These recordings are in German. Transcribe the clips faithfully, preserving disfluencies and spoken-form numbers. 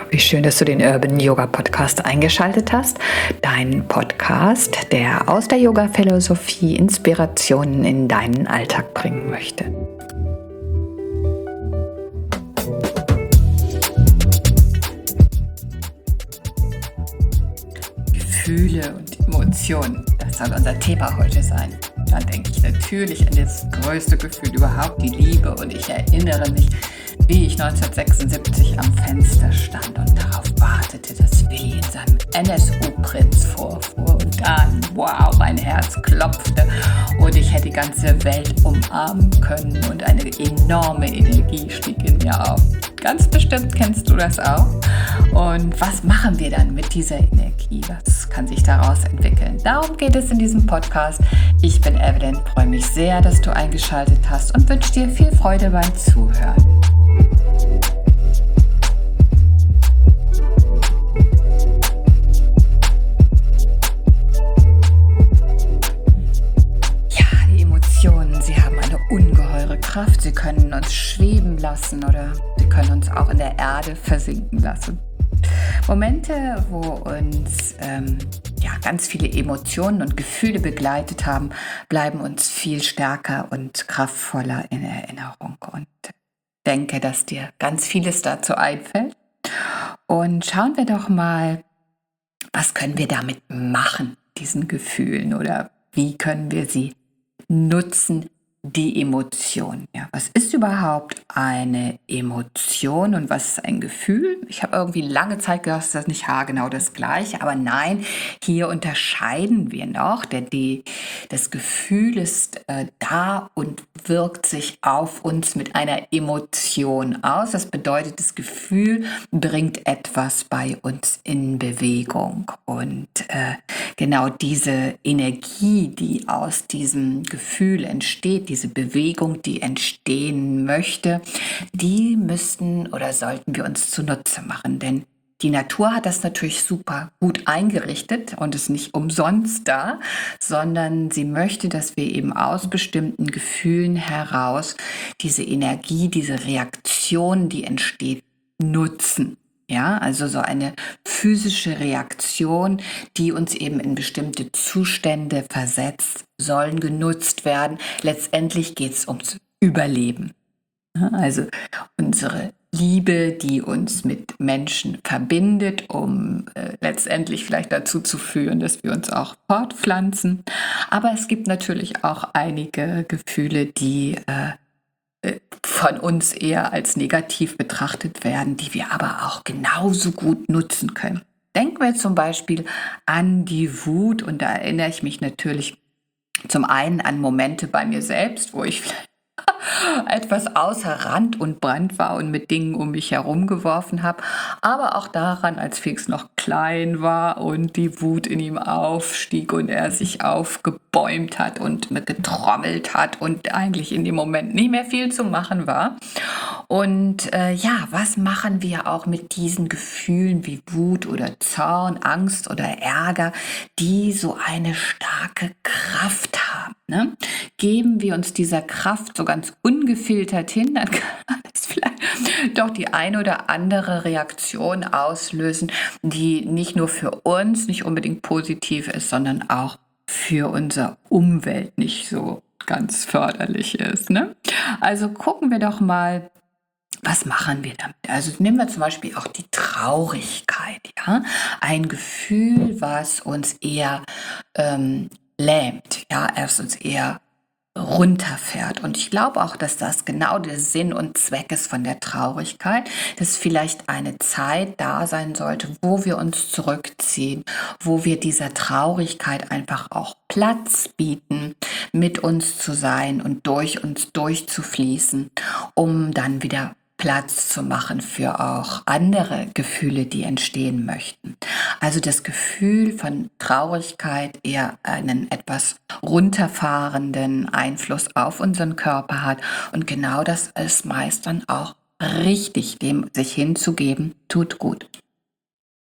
Wie schön, dass du den Urban Yoga Podcast eingeschaltet hast. Dein Podcast, der aus der Yoga-Philosophie Inspirationen in deinen Alltag bringen möchte. Gefühle und Emotionen, das soll unser Thema heute sein. Dann denke ich natürlich an das größte Gefühl überhaupt, die Liebe. Und ich erinnere mich, wie ich neunzehnhundertsechsundsiebzig am Fenster stand und darauf wartete, dass Willi in seinem N S U-Prinz vorfuhr. Und dann, wow, mein Herz klopfte und ich hätte die ganze Welt umarmen können und eine enorme Energie stieg in mir auf. Ganz bestimmt kennst du das auch. Und was machen wir dann mit dieser Energie? Was kann sich daraus entwickeln? Darum geht es in diesem Podcast. Ich bin Evelyn, freue mich sehr, dass du eingeschaltet hast und wünsche dir viel Freude beim Zuhören. Sie haben eine ungeheure Kraft. Sie können uns schweben lassen oder sie können uns auch in der Erde versinken lassen. Momente, wo uns ähm, ja, ganz viele Emotionen und Gefühle begleitet haben, bleiben uns viel stärker und kraftvoller in Erinnerung. Und ich denke, dass dir ganz vieles dazu einfällt. Und schauen wir doch mal, was können wir damit machen, diesen Gefühlen, oder wie können wir sie nutzen, die Emotion. Ja, was ist überhaupt eine Emotion und was ist ein Gefühl? Ich habe irgendwie lange Zeit gedacht, das ist nicht haargenau das Gleiche, aber nein, hier unterscheiden wir noch, denn die, das Gefühl ist äh, da und wirkt sich auf uns mit einer Emotion aus. Das bedeutet, das Gefühl bringt etwas bei uns in Bewegung und äh, genau diese Energie, die aus diesem Gefühl entsteht, diese Bewegung, die entstehen möchte, die müssten oder sollten wir uns zunutze machen. Denn die Natur hat das natürlich super gut eingerichtet und ist nicht umsonst da, sondern sie möchte, dass wir eben aus bestimmten Gefühlen heraus diese Energie, diese Reaktion, die entsteht, nutzen. Ja, also so eine physische Reaktion, die uns eben in bestimmte Zustände versetzt, sollen genutzt werden. Letztendlich geht es ums Überleben. Also unsere Liebe, die uns mit Menschen verbindet, um äh, letztendlich vielleicht dazu zu führen, dass wir uns auch fortpflanzen. Aber es gibt natürlich auch einige Gefühle, die äh, von uns eher als negativ betrachtet werden, die wir aber auch genauso gut nutzen können. Denken wir zum Beispiel an die Wut, und da erinnere ich mich natürlich zum einen an Momente bei mir selbst, wo ich vielleicht etwas außer Rand und Band war und mit Dingen um mich herum geworfen habe, aber auch daran, als Felix noch klein war und die Wut in ihm aufstieg und er sich aufgebäumt hat und getrommelt hat und eigentlich in dem Moment nicht mehr viel zu machen war. Und äh, ja, was machen wir auch mit diesen Gefühlen wie Wut oder Zorn, Angst oder Ärger, die so eine starke Kraft haben? Ne? Geben wir uns dieser Kraft so ganz ungefiltert hin, dann kann es vielleicht doch die eine oder andere Reaktion auslösen, die nicht nur für uns nicht unbedingt positiv ist, sondern auch für unsere Umwelt nicht so ganz förderlich ist. Ne? Also gucken wir doch mal, was machen wir damit? Also nehmen wir zum Beispiel auch die Traurigkeit. Ja? Ein Gefühl, was uns eher ähm, lähmt, ja, es uns eher runterfährt. Und ich glaube auch, dass das genau der Sinn und Zweck ist von der Traurigkeit, dass vielleicht eine Zeit da sein sollte, wo wir uns zurückziehen, wo wir dieser Traurigkeit einfach auch Platz bieten, mit uns zu sein und durch uns durchzufließen, um dann wieder Platz zu machen für auch andere Gefühle, die entstehen möchten. Also das Gefühl von Traurigkeit eher einen etwas runterfahrenden Einfluss auf unseren Körper hat. Und genau das ist meist dann auch richtig, dem sich hinzugeben, tut gut.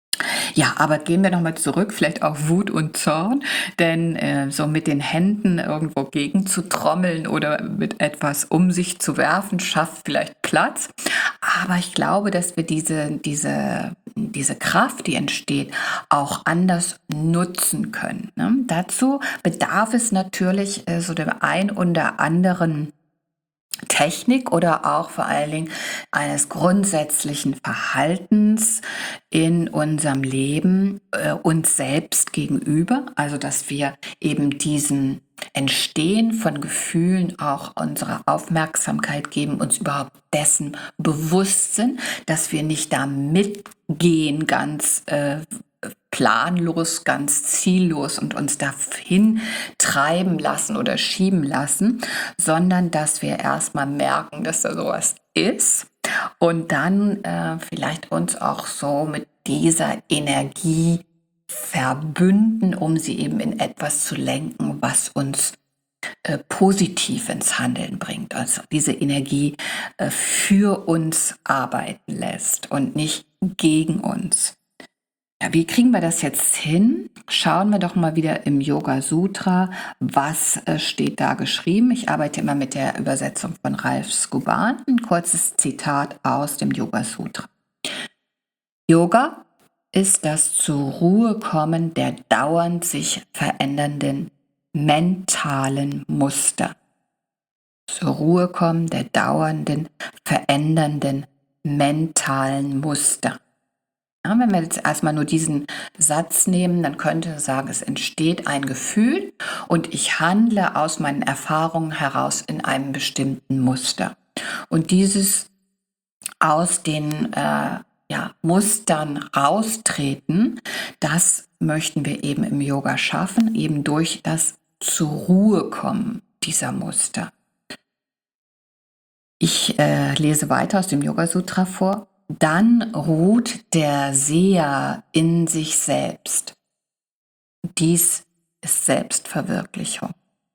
Ja, aber gehen wir noch mal zurück, vielleicht auf Wut und Zorn, denn, äh, so mit den Händen irgendwo gegenzutrommeln oder mit etwas um sich zu werfen, schafft vielleicht Platz. Aber ich glaube, dass wir diese diese diese Kraft, die entsteht, auch anders nutzen können, ne? Dazu bedarf es natürlich, äh, so dem ein oder anderen Technik oder auch vor allen Dingen eines grundsätzlichen Verhaltens in unserem Leben, äh, uns selbst gegenüber. Also, dass wir eben diesen Entstehen von Gefühlen auch unsere Aufmerksamkeit geben, uns überhaupt dessen bewusst sind, dass wir nicht da mitgehen ganz äh, planlos, ganz ziellos und uns dahin treiben lassen oder schieben lassen, sondern dass wir erstmal merken, dass da sowas ist und dann äh, vielleicht uns auch so mit dieser Energie verbünden, um sie eben in etwas zu lenken, was uns äh, positiv ins Handeln bringt. Also diese Energie äh, für uns arbeiten lässt und nicht gegen uns. Ja, wie kriegen wir das jetzt hin? Schauen wir doch mal wieder im Yoga Sutra, was äh, steht da geschrieben. Ich arbeite immer mit der Übersetzung von Ralph Skuban. Ein kurzes Zitat aus dem Yoga Sutra. Yoga ist das zur Ruhe kommen der dauernd sich verändernden mentalen Muster. Zur Ruhe kommen der dauernden, verändernden mentalen Muster. Ja, wenn wir jetzt erstmal nur diesen Satz nehmen, dann könnte man sagen, es entsteht ein Gefühl und ich handle aus meinen Erfahrungen heraus in einem bestimmten Muster. Und dieses aus den äh, ja, Mustern raustreten, das möchten wir eben im Yoga schaffen, eben durch das zur Ruhe kommen dieser Muster. Ich äh, lese weiter aus dem Yoga Sutra vor. Dann ruht der Seher in sich selbst. Dies ist Selbstverwirklichung.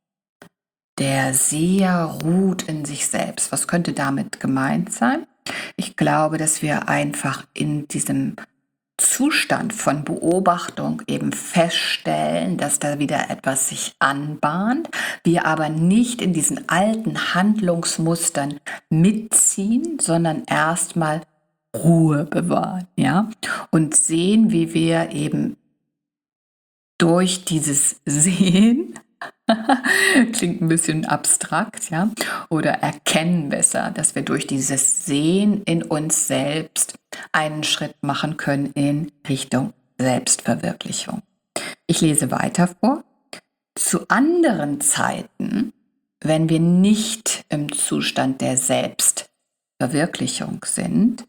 Der Seher ruht in sich selbst. Was könnte damit gemeint sein? Ich glaube, dass wir einfach in diesem Zustand von Beobachtung eben feststellen, dass da wieder etwas sich anbahnt, wir aber nicht in diesen alten Handlungsmustern mitziehen, sondern erstmal Ruhe bewahren, ja, und sehen, wie wir eben durch dieses Sehen, klingt ein bisschen abstrakt, ja, oder erkennen besser, dass wir durch dieses Sehen in uns selbst einen Schritt machen können in Richtung Selbstverwirklichung. Ich lese weiter vor. Zu anderen Zeiten, wenn wir nicht im Zustand der Selbstverwirklichung sind,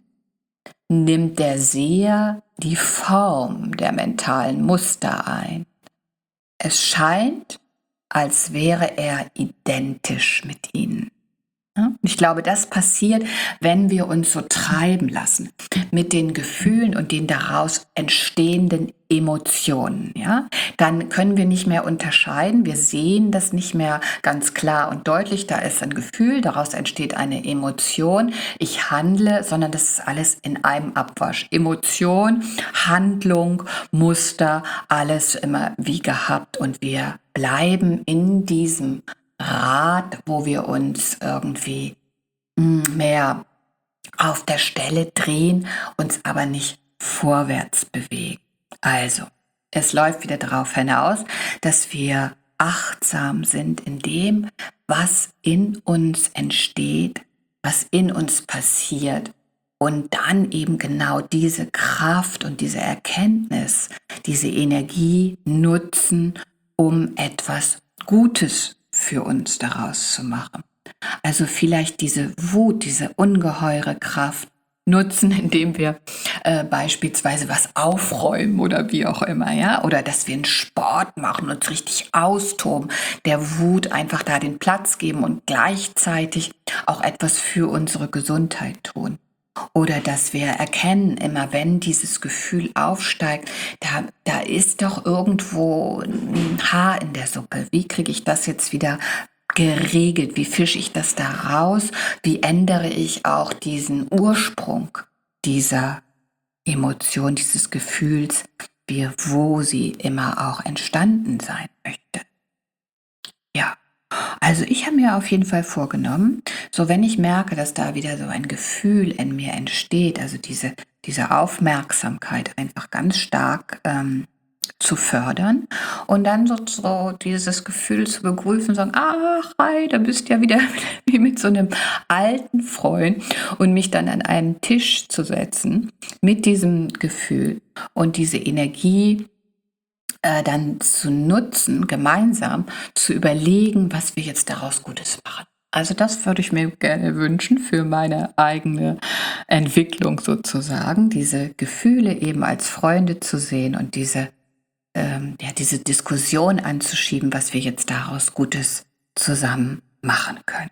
nimmt der Seher die Form der mentalen Muster ein. Es scheint, als wäre er identisch mit ihnen. Ja? Ich glaube, das passiert, wenn wir uns so treiben lassen mit den Gefühlen und den daraus entstehenden Emotionen. Ja? Dann können wir nicht mehr unterscheiden, wir sehen das nicht mehr ganz klar und deutlich. Da ist ein Gefühl, daraus entsteht eine Emotion. Ich handle, sondern das ist alles in einem Abwasch. Emotion, Handlung, Muster, alles immer wie gehabt und wir bleiben in diesem Rad, wo wir uns irgendwie mm, mehr auf der Stelle drehen, uns aber nicht vorwärts bewegen. Also, es läuft wieder darauf hinaus, dass wir achtsam sind in dem, was in uns entsteht, was in uns passiert und dann eben genau diese Kraft und diese Erkenntnis, diese Energie nutzen, um etwas Gutes für uns daraus zu machen. Also vielleicht diese Wut, diese ungeheure Kraft nutzen, indem wir äh, beispielsweise was aufräumen oder wie auch immer, ja, oder dass wir einen Sport machen, uns richtig austoben, der Wut einfach da den Platz geben und gleichzeitig auch etwas für unsere Gesundheit tun. Oder dass wir erkennen, immer wenn dieses Gefühl aufsteigt, da, da ist doch irgendwo ein Haar in der Suppe. Wie kriege ich das jetzt wieder geregelt? Wie fische ich das da raus? Wie ändere ich auch diesen Ursprung dieser Emotion, dieses Gefühls, wie wo sie immer auch entstanden sein möchte. Ja, also ich habe mir auf jeden Fall vorgenommen, so wenn ich merke, dass da wieder so ein Gefühl in mir entsteht, also diese, diese Aufmerksamkeit einfach ganz stark ähm, zu fördern und dann so, so dieses Gefühl zu begrüßen, sagen, ach, hi, da bist du ja wieder wie mit so einem alten Freund und mich dann an einen Tisch zu setzen mit diesem Gefühl und diese Energie äh, dann zu nutzen, gemeinsam zu überlegen, was wir jetzt daraus Gutes machen. Also das würde ich mir gerne wünschen für meine eigene Entwicklung sozusagen, diese Gefühle eben als Freunde zu sehen und diese, ähm, ja, diese Diskussion anzuschieben, was wir jetzt daraus Gutes zusammen machen können.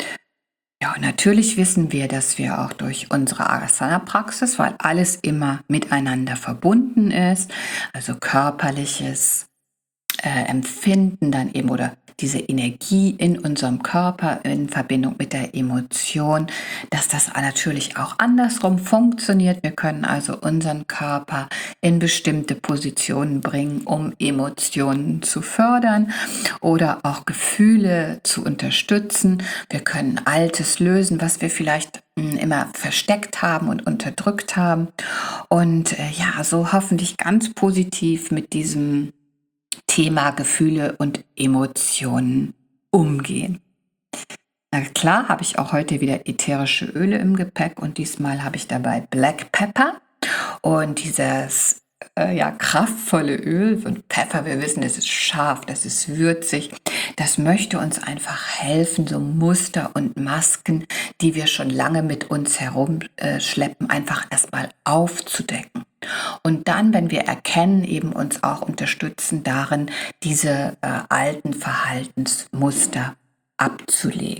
Ja, und natürlich wissen wir, dass wir auch durch unsere Asana-Praxis, weil alles immer miteinander verbunden ist, also körperliches äh, Empfinden dann eben oder diese Energie in unserem Körper in Verbindung mit der Emotion, dass das natürlich auch andersrum funktioniert. Wir können also unseren Körper in bestimmte Positionen bringen, um Emotionen zu fördern oder auch Gefühle zu unterstützen. Wir können Altes lösen, was wir vielleicht mh, immer versteckt haben und unterdrückt haben. Und äh, ja, so hoffentlich ganz positiv mit diesem Thema Gefühle und Emotionen umgehen. Na klar, habe ich auch heute wieder ätherische Öle im Gepäck und diesmal habe ich dabei Black Pepper und dieses äh, ja, kraftvolle Öl von Pfeffer. Wir wissen, das ist scharf, das ist würzig. Das möchte uns einfach helfen, so Muster und Masken, die wir schon lange mit uns herumschleppen, einfach erstmal aufzudecken. Und dann, wenn wir erkennen, eben uns auch unterstützen darin, diese äh, alten Verhaltensmuster abzulegen.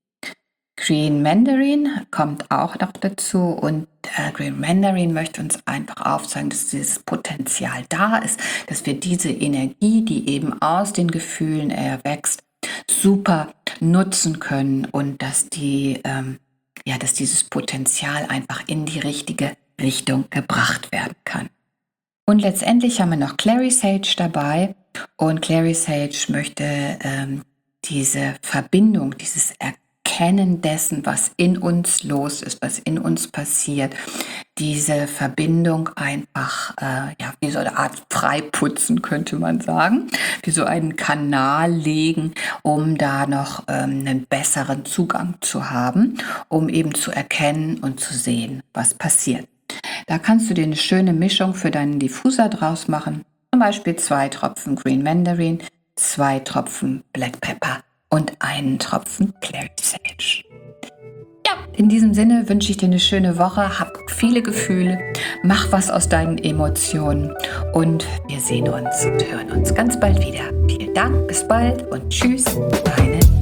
Green Mandarin kommt auch noch dazu und äh, Green Mandarin möchte uns einfach aufzeigen, dass dieses Potenzial da ist, dass wir diese Energie, die eben aus den Gefühlen erwächst, super nutzen können und dass die, ähm, ja, dass dieses Potenzial einfach in die richtige Richtung gebracht werden kann. Und letztendlich haben wir noch Clary Sage dabei und Clary Sage möchte ähm, diese Verbindung, dieses Erkennen dessen, was in uns los ist, was in uns passiert, diese Verbindung einfach, äh, ja, wie so eine Art Freiputzen, könnte man sagen, wie so einen Kanal legen, um da noch ähm, einen besseren Zugang zu haben, um eben zu erkennen und zu sehen, was passiert. Da kannst du dir eine schöne Mischung für deinen Diffuser draus machen. Zum Beispiel zwei Tropfen Green Mandarin, zwei Tropfen Black Pepper und einen Tropfen Clary Sage. Ja, in diesem Sinne wünsche ich dir eine schöne Woche, hab viele Gefühle, mach was aus deinen Emotionen und wir sehen uns und hören uns ganz bald wieder. Vielen Dank, bis bald und tschüss, deine